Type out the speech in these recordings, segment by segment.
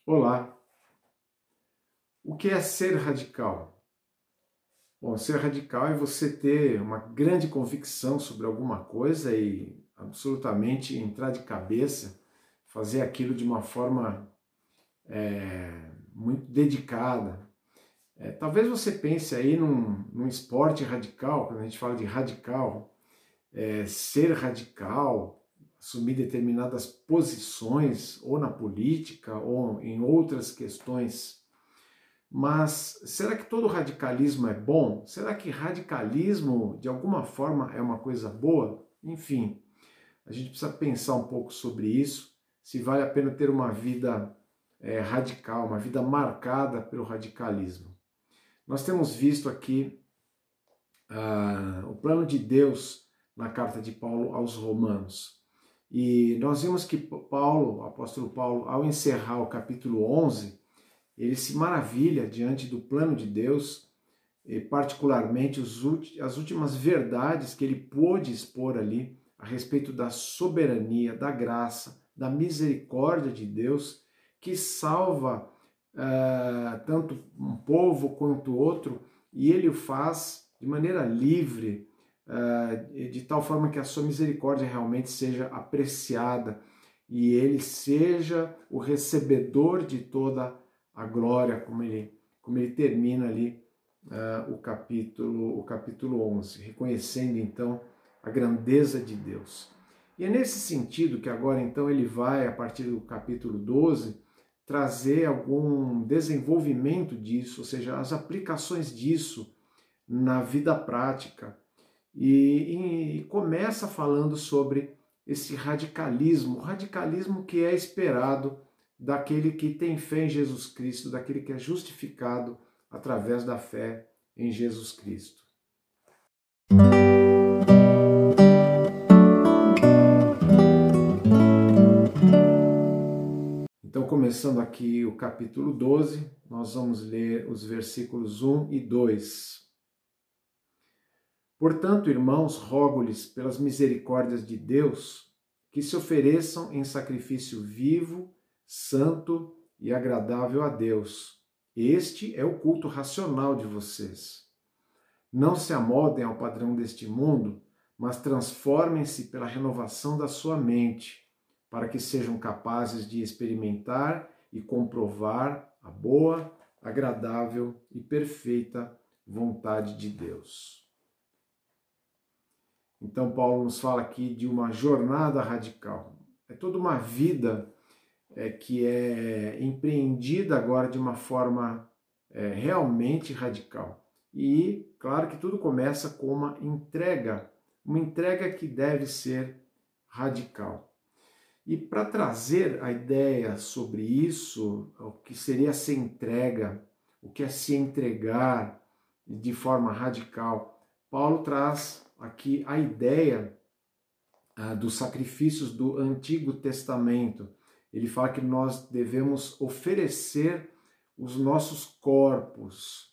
Olá, o que é ser radical? Bom, ser radical é você ter uma grande convicção sobre alguma coisa e absolutamente entrar de cabeça, fazer aquilo de uma forma muito dedicada. Talvez você pense aí num esporte radical, quando a gente fala de radical, ser radical, assumir determinadas posições, ou na política, ou em outras questões. Mas será que todo radicalismo é bom? Será que radicalismo, de alguma forma, é uma coisa boa? Enfim, a gente precisa pensar um pouco sobre isso, se vale a pena ter uma vida radical, uma vida marcada pelo radicalismo. Nós temos visto aqui o plano de Deus na carta de Paulo aos Romanos. E nós vimos que Paulo, o apóstolo Paulo, ao encerrar o capítulo 11, ele se maravilha diante do plano de Deus, e particularmente as últimas verdades que ele pôde expor ali a respeito da soberania, da graça, da misericórdia de Deus, que salva tanto um povo quanto outro, e ele o faz de maneira livre, de tal forma que a sua misericórdia realmente seja apreciada e ele seja o recebedor de toda a glória, como ele termina ali o capítulo 11, reconhecendo então a grandeza de Deus. E é nesse sentido que agora então ele vai, a partir do capítulo 12, trazer algum desenvolvimento disso, ou seja, as aplicações disso na vida prática. E começa falando sobre esse radicalismo, o radicalismo que é esperado daquele que tem fé em Jesus Cristo, daquele que é justificado através da fé em Jesus Cristo. Então, começando aqui o capítulo 12, nós vamos ler os versículos 1 e 2. Portanto, irmãos, rogo-lhes pelas misericórdias de Deus que se ofereçam em sacrifício vivo, santo e agradável a Deus. Este é o culto racional de vocês. Não se amoldem ao padrão deste mundo, mas transformem-se pela renovação da sua mente, para que sejam capazes de experimentar e comprovar a boa, agradável e perfeita vontade de Deus. Então Paulo nos fala aqui de uma jornada radical. É toda uma vida que é empreendida agora de uma forma realmente radical. E claro que tudo começa com uma entrega que deve ser radical. E para trazer a ideia sobre isso, o que seria ser entrega, o que é se entregar de forma radical, Paulo traz aqui a ideia dos sacrifícios do Antigo Testamento. Ele fala que nós devemos oferecer os nossos corpos.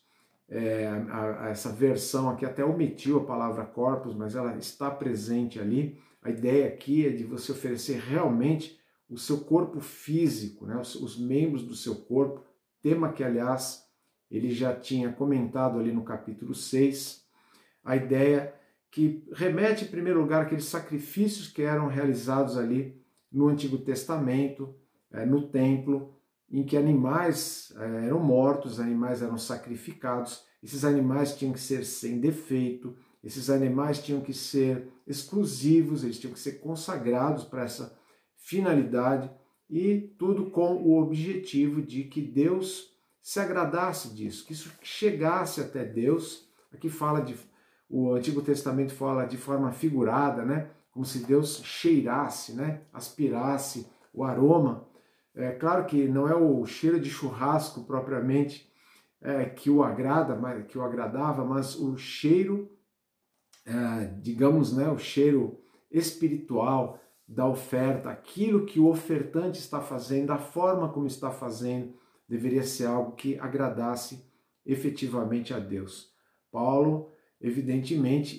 Essa versão aqui até omitiu a palavra corpos, mas ela está presente ali. A ideia aqui é de você oferecer realmente o seu corpo físico, né? Os membros do seu corpo, tema que, aliás, ele já tinha comentado ali no capítulo 6. A ideia que remete, em primeiro lugar, àqueles sacrifícios que eram realizados ali no Antigo Testamento, no templo, em que animais eram mortos, animais eram sacrificados, esses animais tinham que ser sem defeito, esses animais tinham que ser exclusivos, eles tinham que ser consagrados para essa finalidade, e tudo com o objetivo de que Deus se agradasse disso, que isso chegasse até Deus. Aqui o Antigo Testamento fala de forma figurada, né? Como se Deus cheirasse, né? Aspirasse o aroma. É claro que não é o cheiro de churrasco propriamente que o agradava, mas o cheiro, digamos, né? O cheiro espiritual da oferta, aquilo que o ofertante está fazendo, a forma como está fazendo, deveria ser algo que agradasse efetivamente a Deus. Paulo, evidentemente,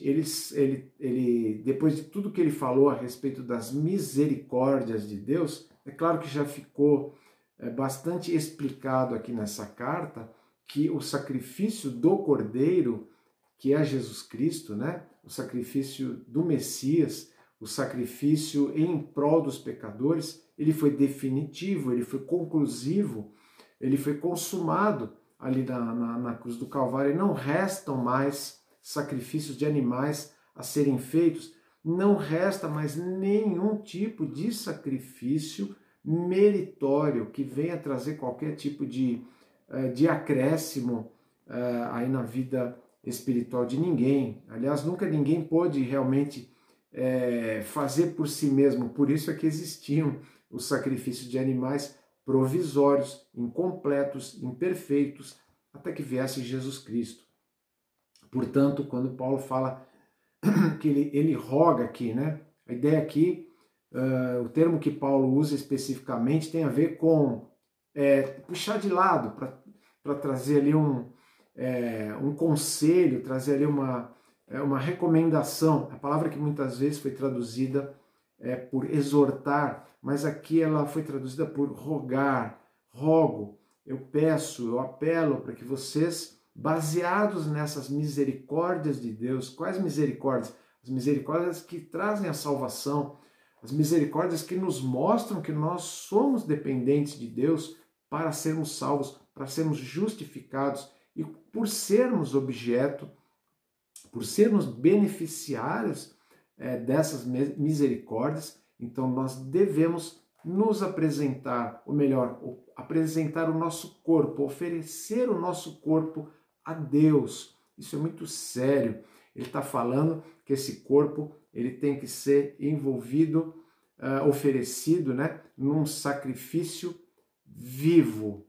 ele depois de tudo que ele falou a respeito das misericórdias de Deus, é claro que já ficou bastante explicado aqui nessa carta que o sacrifício do Cordeiro, que é Jesus Cristo, né? O sacrifício do Messias, o sacrifício em prol dos pecadores, ele foi definitivo, ele foi conclusivo, ele foi consumado ali na cruz do Calvário, e não restam mais sacrifícios de animais a serem feitos, não resta mais nenhum tipo de sacrifício meritório que venha trazer qualquer tipo de acréscimo aí na vida espiritual de ninguém. Aliás, nunca ninguém pôde realmente fazer por si mesmo, por isso é que existiam os sacrifícios de animais provisórios, incompletos, imperfeitos, até que viesse Jesus Cristo. Portanto, quando Paulo fala que ele roga aqui, né? A ideia aqui, o termo que Paulo usa especificamente tem a ver com puxar de lado, para trazer ali um conselho, trazer ali uma recomendação. A palavra que muitas vezes foi traduzida por exortar, mas aqui ela foi traduzida por rogar, rogo, eu peço, eu apelo para que vocês, baseados nessas misericórdias de Deus, quais misericórdias? As misericórdias que trazem a salvação, as misericórdias que nos mostram que nós somos dependentes de Deus para sermos salvos, para sermos justificados e por sermos objeto, por sermos beneficiários dessas misericórdias. Então nós devemos nos apresentar, ou melhor, apresentar o nosso corpo, oferecer o nosso corpo a Deus. Isso é muito sério. Ele está falando que esse corpo ele tem que ser envolvido, oferecido, né, num sacrifício vivo,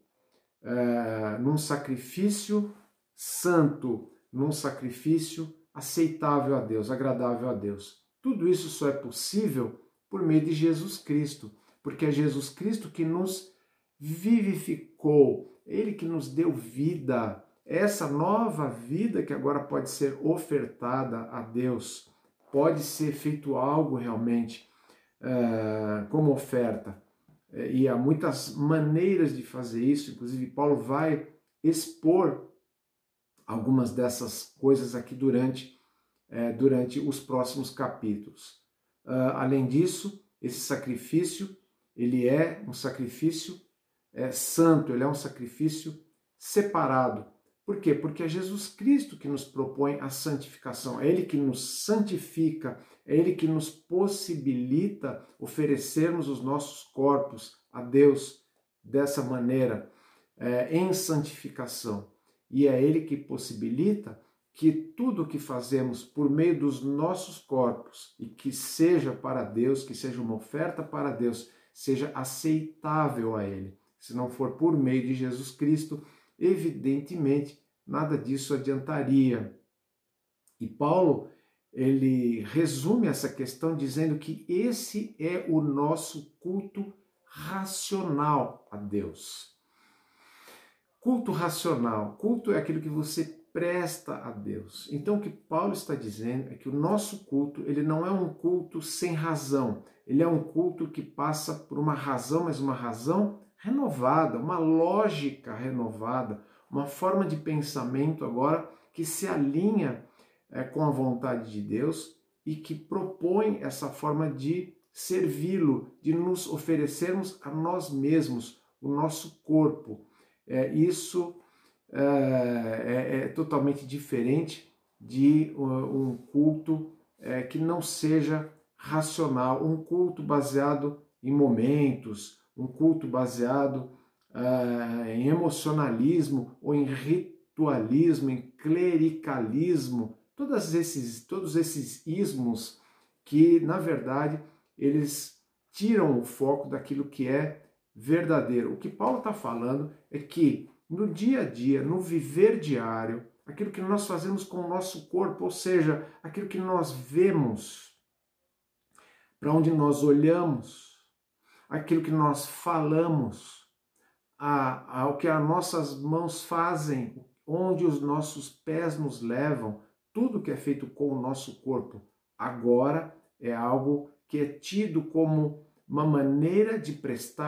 num sacrifício santo, num sacrifício aceitável a Deus, agradável a Deus. Tudo isso só é possível por meio de Jesus Cristo, porque é Jesus Cristo que nos vivificou, Ele que nos deu vida, essa nova vida que agora pode ser ofertada a Deus, pode ser feito algo realmente como oferta. E há muitas maneiras de fazer isso, inclusive Paulo vai expor algumas dessas coisas aqui durante os próximos capítulos. Além disso, esse sacrifício, ele é um sacrifício santo, ele é um sacrifício separado. Por quê? Porque é Jesus Cristo que nos propõe a santificação, é Ele que nos santifica, é Ele que nos possibilita oferecermos os nossos corpos a Deus dessa maneira, em santificação. E é Ele que possibilita que tudo o que fazemos por meio dos nossos corpos e que seja para Deus, que seja uma oferta para Deus, seja aceitável a Ele. Se não for por meio de Jesus Cristo, evidentemente nada disso adiantaria. E Paulo, ele resume essa questão dizendo que esse é o nosso culto racional a Deus. Culto racional, culto é aquilo que você presta a Deus. Então o que Paulo está dizendo é que o nosso culto, ele não é um culto sem razão, ele é um culto que passa por uma razão, mas uma razão renovada, uma lógica renovada, uma forma de pensamento agora que se alinha com a vontade de Deus e que propõe essa forma de servi-lo, de nos oferecermos a nós mesmos, o nosso corpo. Isso é totalmente diferente de um culto que não seja racional, um culto baseado em momentos, um culto baseado em emocionalismo ou em ritualismo, em clericalismo, todos esses ismos que, na verdade, eles tiram o foco daquilo que é verdadeiro. O que Paulo está falando é que no dia a dia, no viver diário, aquilo que nós fazemos com o nosso corpo, ou seja, aquilo que nós vemos, para onde nós olhamos, aquilo que nós falamos, ao que as nossas mãos fazem, onde os nossos pés nos levam, tudo que é feito com o nosso corpo, agora é algo que é tido como uma maneira de prestar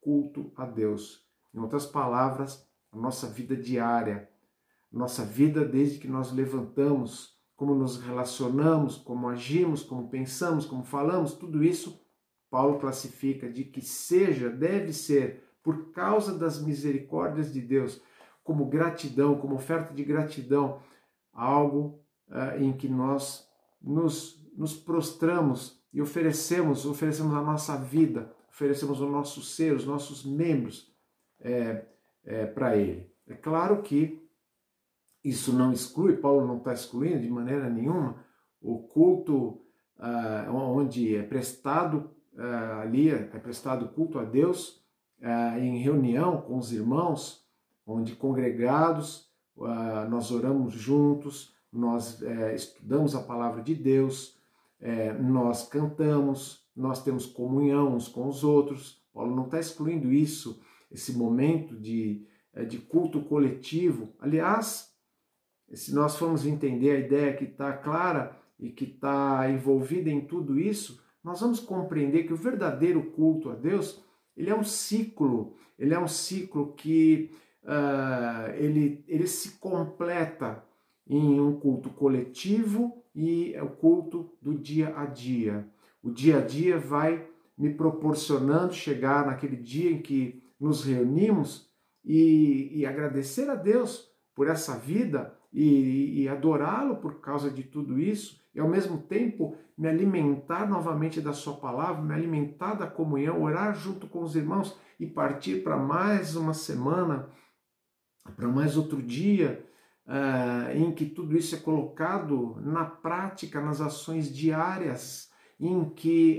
culto a Deus. Em outras palavras, a nossa vida diária, nossa vida desde que nós levantamos, como nos relacionamos, como agimos, como pensamos, como falamos, tudo isso Paulo classifica de que deve ser, por causa das misericórdias de Deus, como gratidão, como oferta de gratidão, algo em que nós nos prostramos e oferecemos a nossa vida, oferecemos o nosso ser, os nossos membros para Ele. É claro que isso não exclui, Paulo não está excluindo de maneira nenhuma o culto onde é prestado ali, é prestado culto a Deus em reunião com os irmãos, onde congregados nós oramos juntos, nós estudamos a palavra de Deus, nós cantamos, nós temos comunhão uns com os outros. Paulo não está excluindo isso, esse momento de culto coletivo. Aliás, se nós formos entender a ideia que está clara e que está envolvida em tudo isso, nós vamos compreender que o verdadeiro culto a Deus, ele é um ciclo que ele se completa em um culto coletivo e é o culto do dia a dia. O dia a dia vai me proporcionando chegar naquele dia em que nos reunimos e agradecer a Deus por essa vida e adorá-lo por causa de tudo isso, e ao mesmo tempo me alimentar novamente da sua palavra, me alimentar da comunhão, orar junto com os irmãos e partir para mais uma semana, para mais outro dia, em que tudo isso é colocado na prática, nas ações diárias, em que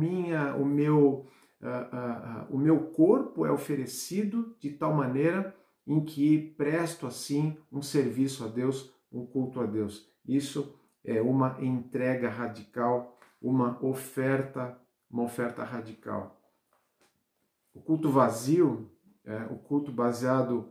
o meu corpo é oferecido de tal maneira em que presto assim um serviço a Deus, um culto a Deus. Isso é uma entrega radical, uma oferta radical. O culto vazio, o culto baseado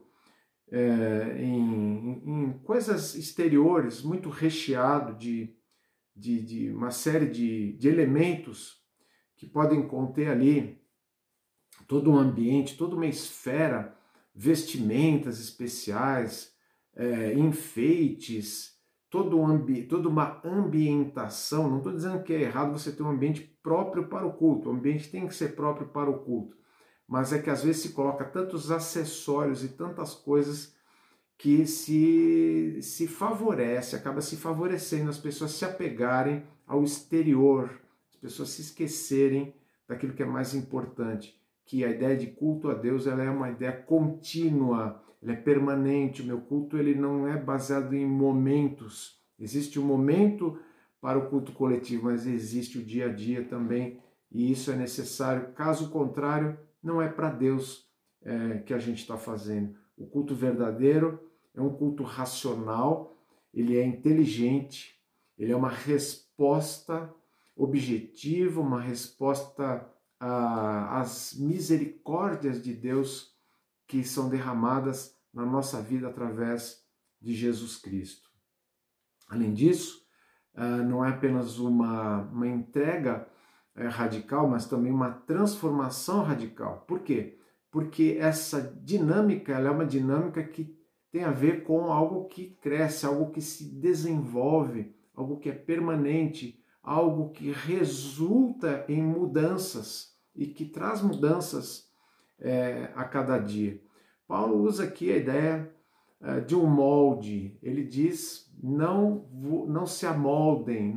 em coisas exteriores, muito recheado de uma série de elementos que podem conter ali todo um ambiente, toda uma esfera, vestimentas especiais, enfeites, toda uma ambientação. Não estou dizendo que é errado você ter um ambiente próprio para o culto, o ambiente tem que ser próprio para o culto, mas é que às vezes se coloca tantos acessórios e tantas coisas que se favorece, acaba se favorecendo as pessoas se apegarem ao exterior, as pessoas se esquecerem daquilo que é mais importante, que a ideia de culto a Deus ela é uma ideia contínua, ela é permanente. O meu culto ele não é baseado em momentos. Existe um momento para o culto coletivo, mas existe o dia a dia também, e isso é necessário. Caso contrário, não é para Deus que a gente está fazendo. O culto verdadeiro é um culto racional, ele é inteligente, ele é uma resposta objetiva, uma resposta às misericórdias de Deus que são derramadas na nossa vida através de Jesus Cristo. Além disso, não é apenas uma entrega radical, mas também uma transformação radical. Por quê? Porque essa dinâmica ela é uma dinâmica que tem a ver com algo que cresce, algo que se desenvolve, algo que é permanente, algo que resulta em mudanças e que traz mudanças a cada dia. Paulo usa aqui a ideia de um molde. Ele diz, não se amoldem,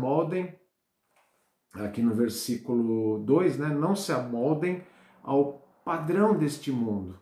aqui no versículo 2, né? Não se amoldem ao padrão deste mundo.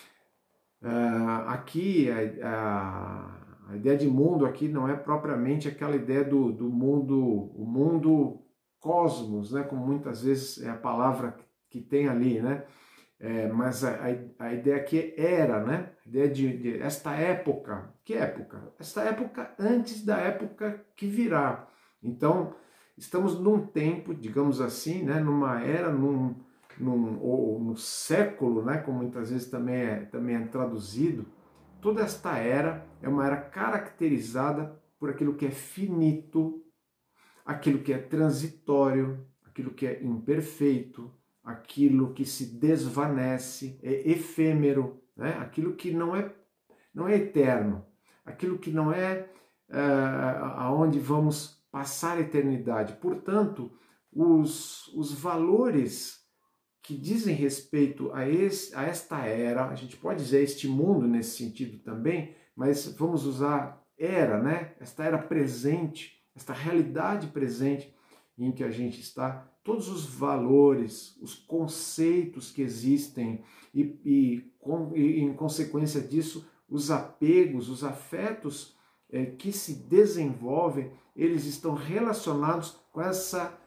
Aqui a ideia de mundo aqui não é propriamente aquela ideia do mundo, o mundo cosmos, né? Como muitas vezes é a palavra que tem ali, né? Mas a ideia aqui é era, né? A ideia de esta época. Que época? Esta época antes da época que virá. Então, estamos num tempo, digamos assim, né? Numa era, ou no século, né? Como muitas vezes também é traduzido. Toda esta era é uma era caracterizada por aquilo que é finito, aquilo que é transitório, aquilo que é imperfeito, aquilo que se desvanece, é efêmero, né? Aquilo que não é eterno, aquilo que não é aonde vamos passar a eternidade. Portanto, os valores que dizem respeito a esta era, a gente pode dizer este mundo nesse sentido também, mas vamos usar era, né? Esta era presente, esta realidade presente em que a gente está, todos os valores, os conceitos que existem e em consequência disso, os apegos, os afetos que se desenvolvem, eles estão relacionados com essa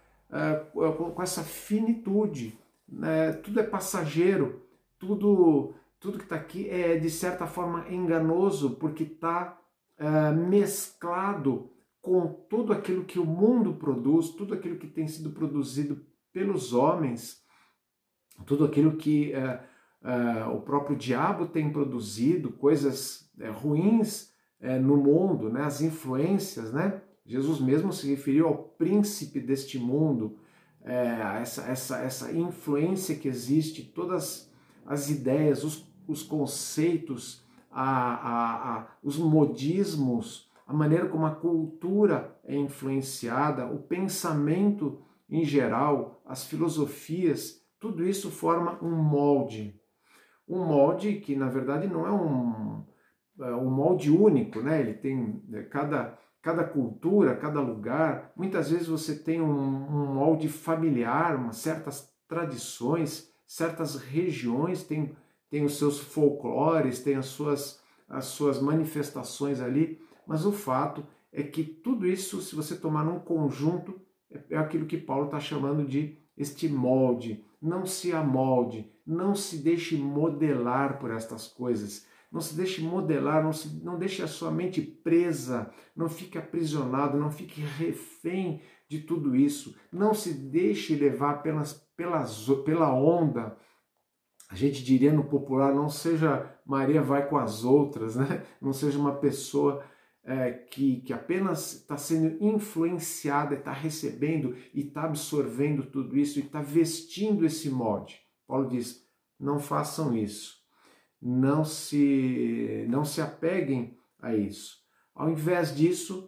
finitude. Tudo é passageiro, tudo que está aqui é de certa forma enganoso, porque está mesclado com tudo aquilo que o mundo produz, tudo aquilo que tem sido produzido pelos homens, tudo aquilo que o próprio diabo tem produzido, coisas ruins no mundo, né? As influências, né? Jesus mesmo se referiu ao príncipe deste mundo, essa influência que existe, todas as ideias, os conceitos, os modismos, a maneira como a cultura é influenciada, o pensamento em geral, as filosofias, tudo isso forma um molde. Um molde que, na verdade, não é um molde único, né? Ele tem cada cultura, cada lugar. Muitas vezes você tem um molde familiar, certas tradições, certas regiões tem os seus folclores, tem as suas manifestações ali, mas o fato é que tudo isso, se você tomar num conjunto, é aquilo que Paulo está chamando de este molde. Não se amolde, não se deixe modelar por estas coisas, não se deixe modelar, não deixe a sua mente presa, não fique aprisionado, não fique refém de tudo isso, não se deixe levar pela onda. A gente diria no popular, não seja Maria vai com as outras, né? Não seja uma pessoa que apenas está sendo influenciada, está recebendo e está absorvendo tudo isso e está vestindo esse molde. Paulo diz, não façam isso, não se apeguem a isso. Ao invés disso,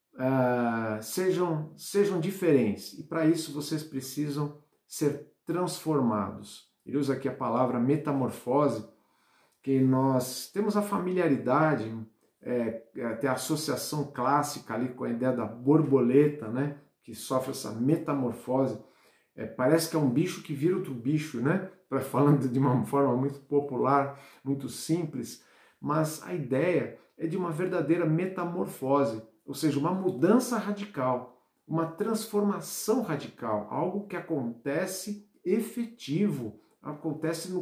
sejam diferentes e para isso vocês precisam ser transformados. Ele usa aqui a palavra metamorfose, que nós temos a familiaridade, até a associação clássica ali com a ideia da borboleta, né, que sofre essa metamorfose. Parece que é um bicho que vira outro bicho, né? Falando de uma forma muito popular, muito simples, mas a ideia é de uma verdadeira metamorfose, ou seja, uma mudança radical, uma transformação radical, algo que acontece efetivo, acontece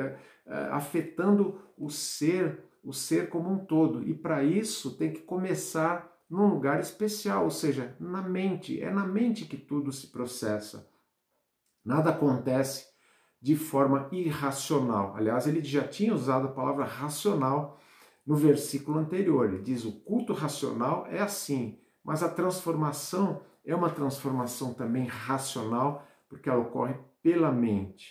afetando o ser como um todo. E para isso tem que começar num lugar especial, ou seja, na mente. É na mente que tudo se processa. Nada acontece de forma irracional. Aliás, ele já tinha usado a palavra racional no versículo anterior. Ele diz: o culto racional é assim, mas a transformação é uma transformação também racional, porque ela ocorre pela mente.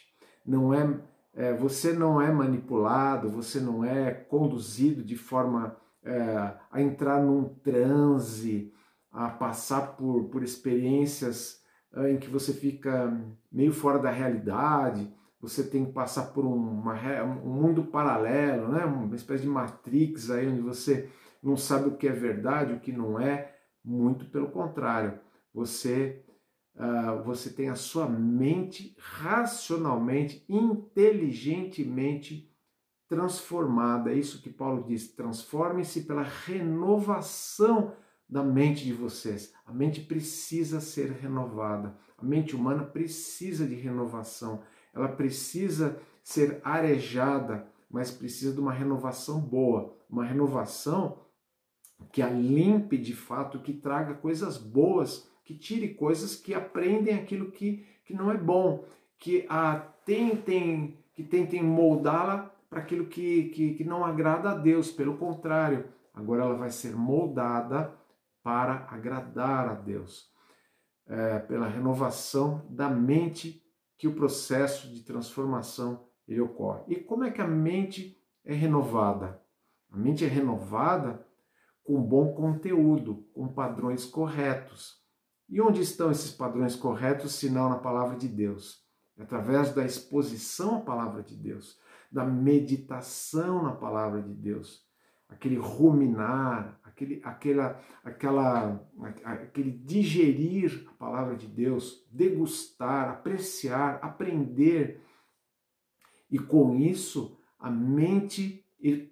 Você não é manipulado, você não é conduzido de forma a entrar num transe, a passar por experiências em que você fica meio fora da realidade, você tem que passar por um mundo paralelo, né? Uma espécie de Matrix aí, onde você não sabe o que é verdade, o que não é. Muito pelo contrário, você tem a sua mente racionalmente, inteligentemente transformada. É isso que Paulo diz, transformem-se pela renovação da mente de vocês. A mente precisa ser renovada, a mente humana precisa de renovação, ela precisa ser arejada, mas precisa de uma renovação boa, uma renovação que a limpe de fato, que traga coisas boas, que tire coisas que aprendem aquilo que não é bom, que tentem moldá-la para aquilo que não agrada a Deus. Pelo contrário, agora ela vai ser moldada para agradar a Deus, pela renovação da mente que o processo de transformação ele ocorre. E como é que a mente é renovada? A mente é renovada com bom conteúdo, com padrões corretos. E onde estão esses padrões corretos, se não na palavra de Deus? Através da exposição à palavra de Deus, da meditação na palavra de Deus, aquele ruminar, aquele digerir a palavra de Deus, degustar, apreciar, aprender. E com isso, a mente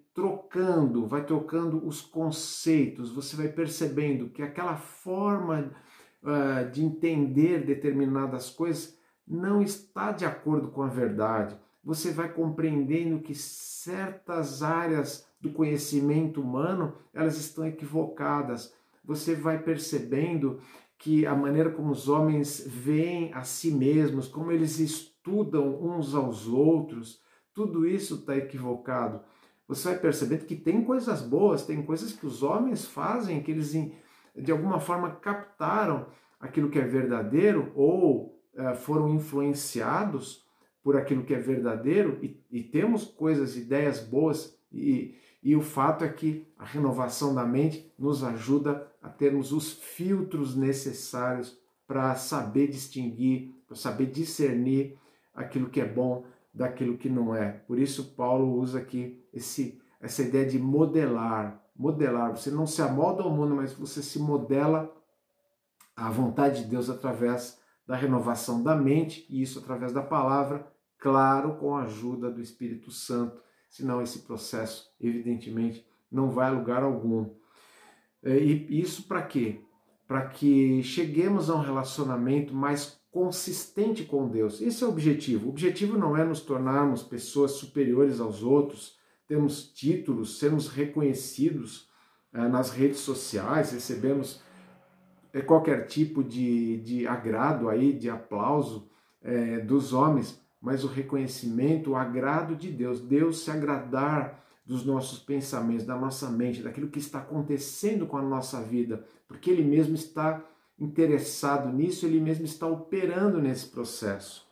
vai trocando os conceitos, você vai percebendo que aquela forma de entender determinadas coisas não está de acordo com a verdade. Você vai compreendendo que certas áreas do conhecimento humano, elas estão equivocadas. Você vai percebendo que a maneira como os homens veem a si mesmos, como eles estudam uns aos outros, tudo isso está equivocado. Você vai percebendo que tem coisas boas, tem coisas que os homens fazem, que eles de alguma forma captaram aquilo que é verdadeiro ou foram influenciados por aquilo que é verdadeiro e temos coisas, ideias boas e o fato é que a renovação da mente nos ajuda a termos os filtros necessários para saber distinguir, para saber discernir aquilo que é bom daquilo que não é. Por isso Paulo usa aqui essa ideia de modelar. Você não se amolda ao mundo, mas você se modela à vontade de Deus através da renovação da mente, e isso através da palavra, claro, com a ajuda do Espírito Santo, senão esse processo, evidentemente, não vai a lugar algum. E isso para quê? Para que cheguemos a um relacionamento mais consistente com Deus. Esse é o objetivo. O objetivo não é nos tornarmos pessoas superiores aos outros, termos títulos, sermos reconhecidos nas redes sociais, recebemos qualquer tipo de agrado aí, de aplauso dos homens, mas o reconhecimento, o agrado de Deus, Deus se agradar dos nossos pensamentos, da nossa mente, daquilo que está acontecendo com a nossa vida, porque Ele mesmo está interessado nisso, Ele mesmo está operando nesse processo.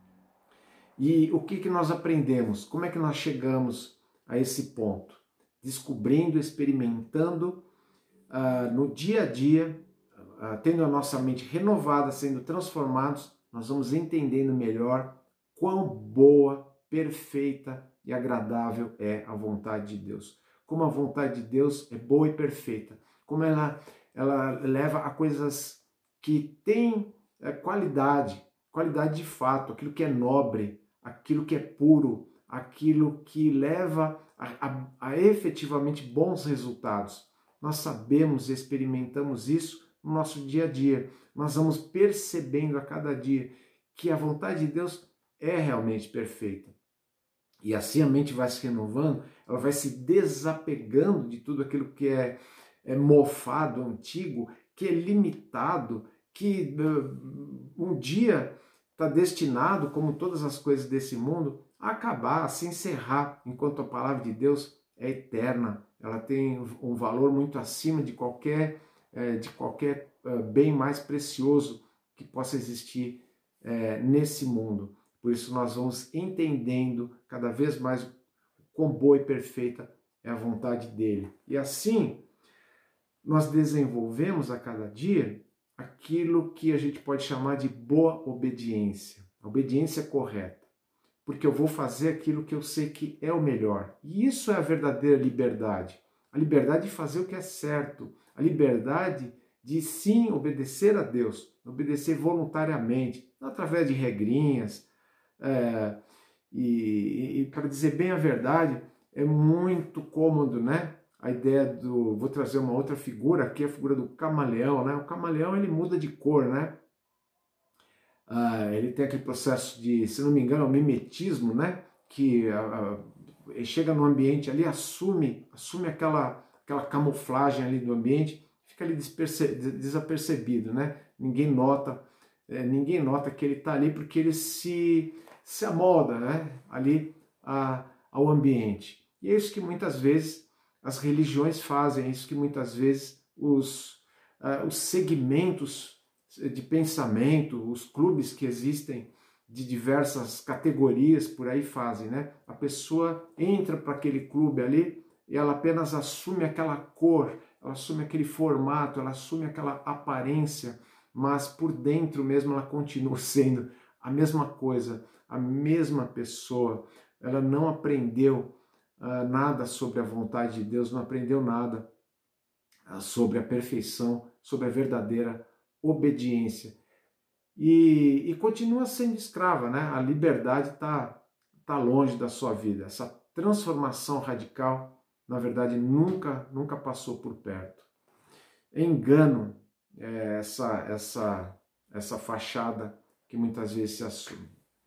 E o que nós aprendemos? Como é que nós chegamos a esse ponto? Descobrindo, experimentando no dia a dia, tendo a nossa mente renovada, sendo transformados, nós vamos entendendo melhor quão boa, perfeita e agradável é a vontade de Deus. Como a vontade de Deus é boa e perfeita. Como ela leva a coisas que têm qualidade de fato, aquilo que é nobre, aquilo que é puro, aquilo que leva a efetivamente bons resultados. Nós sabemos e experimentamos isso no nosso dia a dia. Nós vamos percebendo a cada dia que a vontade de Deus é realmente perfeita. E assim a mente vai se renovando, ela vai se desapegando de tudo aquilo que é mofado, antigo, que é limitado, que um dia está destinado, como todas as coisas desse mundo, a acabar, a se encerrar, enquanto a palavra de Deus é eterna. Ela tem um valor muito acima de qualquer bem mais precioso que possa existir nesse mundo. Por isso nós vamos entendendo cada vez mais quão boa e perfeita é a vontade dele. E assim, nós desenvolvemos a cada dia aquilo que a gente pode chamar de boa obediência. A obediência correta. Porque eu vou fazer aquilo que eu sei que é o melhor. E isso é a verdadeira liberdade. A liberdade de fazer o que é certo. A liberdade de sim obedecer a Deus. Obedecer voluntariamente. Não através de regrinhas. E para dizer bem a verdade, é muito cômodo, né? A ideia vou trazer uma outra figura aqui, a figura do camaleão, né? O camaleão, ele muda de cor, né? Ele tem aquele processo de, se não me engano, é o mimetismo, né? Que ele chega no ambiente ali, assume aquela camuflagem ali do ambiente, fica ali desapercebido, né? Ninguém nota que ele está ali porque ele se amolda, né? Ali ao ambiente. E é isso que muitas vezes as religiões fazem, é isso que muitas vezes os segmentos de pensamento, os clubes que existem de diversas categorias por aí fazem, né? A pessoa entra para aquele clube ali e ela apenas assume aquela cor, ela assume aquele formato, ela assume aquela aparência, mas por dentro mesmo ela continua sendo a mesma coisa, a mesma pessoa. Ela não aprendeu nada sobre a vontade de Deus, não aprendeu nada sobre a perfeição, sobre a verdadeira obediência. E continua sendo escrava, né? A liberdade tá longe da sua vida. Essa transformação radical, na verdade, nunca passou por perto. É engano essa fachada que muitas vezes se assume.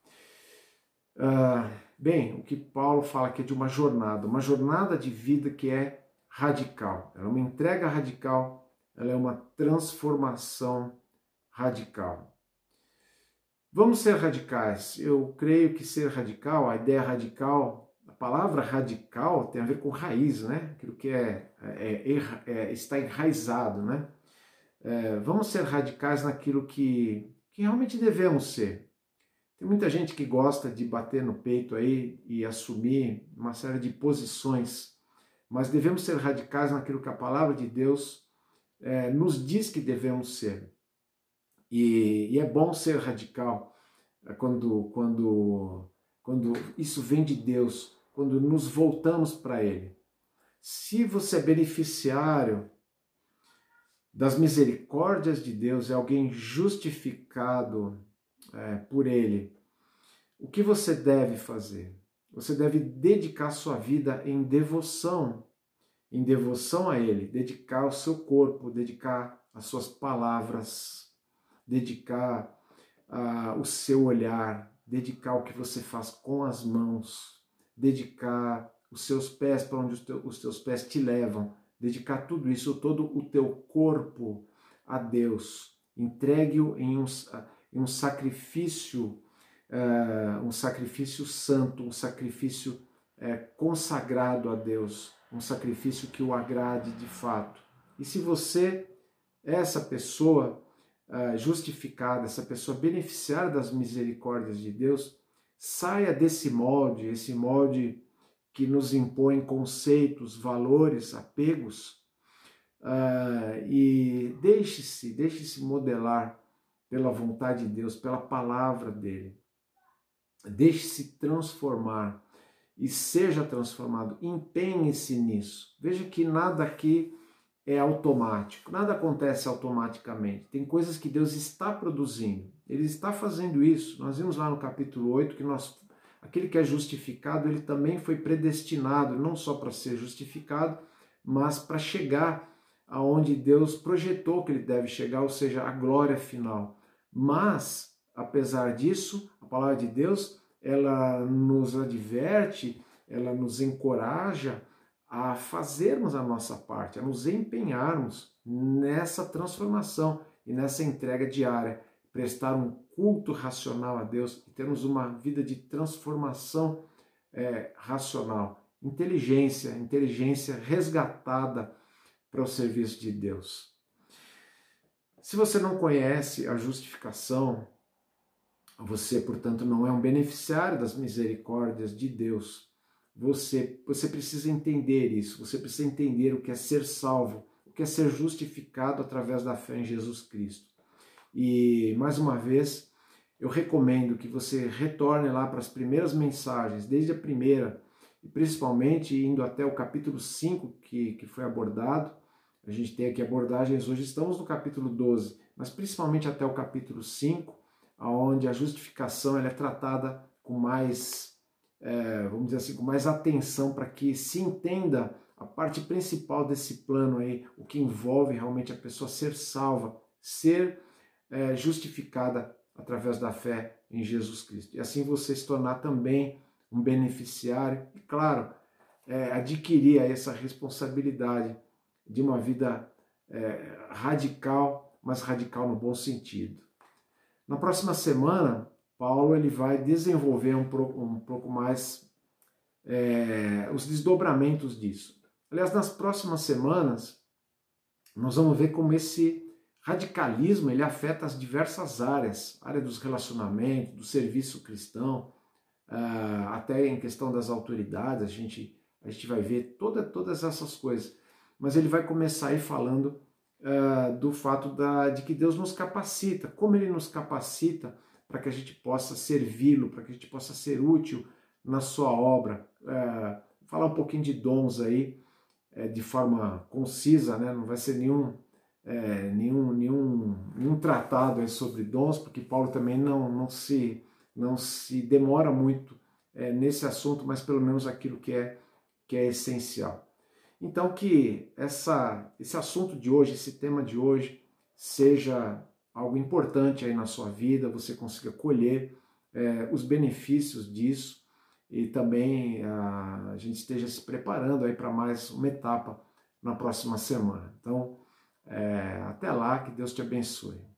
Bem, o que Paulo fala aqui é de uma jornada de vida que é radical. Ela é uma entrega radical, ela é uma transformação radical. Vamos ser radicais. Eu creio que ser radical, a ideia radical, a palavra radical tem a ver com raiz, né? Aquilo que está enraizado, né? Vamos ser radicais naquilo que realmente devemos ser. Tem muita gente que gosta de bater no peito aí e assumir uma série de posições, mas devemos ser radicais naquilo que a palavra de Deus nos diz que devemos ser. E é bom ser radical quando isso vem de Deus, quando nos voltamos para Ele. Se você é beneficiário das misericórdias de Deus, é alguém justificado por Ele, o que você deve fazer? Você deve dedicar sua vida em devoção a Ele, dedicar o seu corpo, dedicar as suas palavras, dedicar o seu olhar, dedicar o que você faz com as mãos, dedicar os seus pés para onde os teus pés te levam, dedicar tudo isso, todo o teu corpo a Deus. Entregue-o em um sacrifício santo, um sacrifício consagrado a Deus, um sacrifício que o agrade de fato. E se você é essa pessoa justificada, essa pessoa beneficiária das misericórdias de Deus, saia desse molde, esse molde que nos impõe conceitos, valores, apegos, e deixe-se modelar pela vontade de Deus, pela palavra dele. Deixe-se transformar e seja transformado. Empenhe-se nisso. Veja que nada aqui é automático, nada acontece automaticamente. Tem coisas que Deus está produzindo, Ele está fazendo isso. Nós vimos lá no capítulo 8 que aquele que é justificado, ele também foi predestinado, não só para ser justificado, mas para chegar aonde Deus projetou que ele deve chegar, ou seja, a glória final. Mas, apesar disso, a palavra de Deus, ela nos adverte, ela nos encoraja a fazermos a nossa parte, a nos empenharmos nessa transformação e nessa entrega diária, prestar um culto racional a Deus e termos uma vida de transformação racional, inteligência resgatada para o serviço de Deus. Se você não conhece a justificação, você, portanto, não é um beneficiário das misericórdias de Deus. Você precisa entender isso, você precisa entender o que é ser salvo, o que é ser justificado através da fé em Jesus Cristo. E, mais uma vez, eu recomendo que você retorne lá para as primeiras mensagens, desde a primeira, e principalmente indo até o capítulo 5, que foi abordado. A gente tem aqui abordagens, hoje estamos no capítulo 12, mas principalmente até o capítulo 5, onde a justificação ela é tratada com mais vamos dizer assim, com mais atenção para que se entenda a parte principal desse plano aí, o que envolve realmente a pessoa ser salva, ser justificada através da fé em Jesus Cristo. E assim você se tornar também um beneficiário e, claro, adquirir essa responsabilidade de uma vida radical, mas radical no bom sentido. Na próxima semana, Paulo ele vai desenvolver um pouco mais os desdobramentos disso. Aliás, nas próximas semanas, nós vamos ver como esse radicalismo ele afeta as diversas áreas, área dos relacionamentos, do serviço cristão, até em questão das autoridades, a gente vai ver todas essas coisas. Mas ele vai começar aí falando do fato de que Deus nos capacita, como ele nos capacita para que a gente possa servi-lo, para que a gente possa ser útil na sua obra. Falar um pouquinho de dons aí, de forma concisa, né? Não vai ser nenhum tratado aí sobre dons, porque Paulo também não se demora muito nesse assunto, mas pelo menos aquilo que é essencial. Então que esse assunto de hoje, esse tema de hoje, seja algo importante aí na sua vida, você consiga colher os benefícios disso e também a gente esteja se preparando aí para mais uma etapa na próxima semana. Então, até lá, que Deus te abençoe.